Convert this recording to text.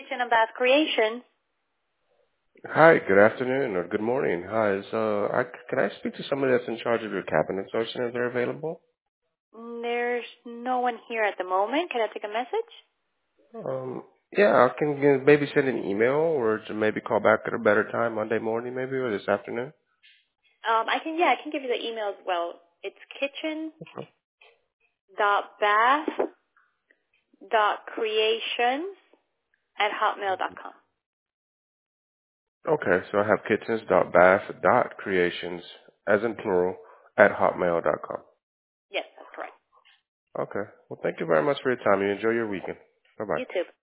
Kitchen and Bath Creation. Hi, good afternoon or good morning. Hi, can I speak to somebody that's in charge of your cabinet sourcing if they're available? There's no one here at the moment. Can I take a message? Yeah, I can maybe send an email or to maybe call back at a better time, Monday morning maybe, or this afternoon. I can give you the email as well. It's kitchen.bath.creations@hotmail.com. Okay, so I have kitchens.bath.creations, as in plural, at hotmail.com. Yes, that's correct. Okay, well thank you very much for your time. You enjoy your weekend. Bye-bye. You too.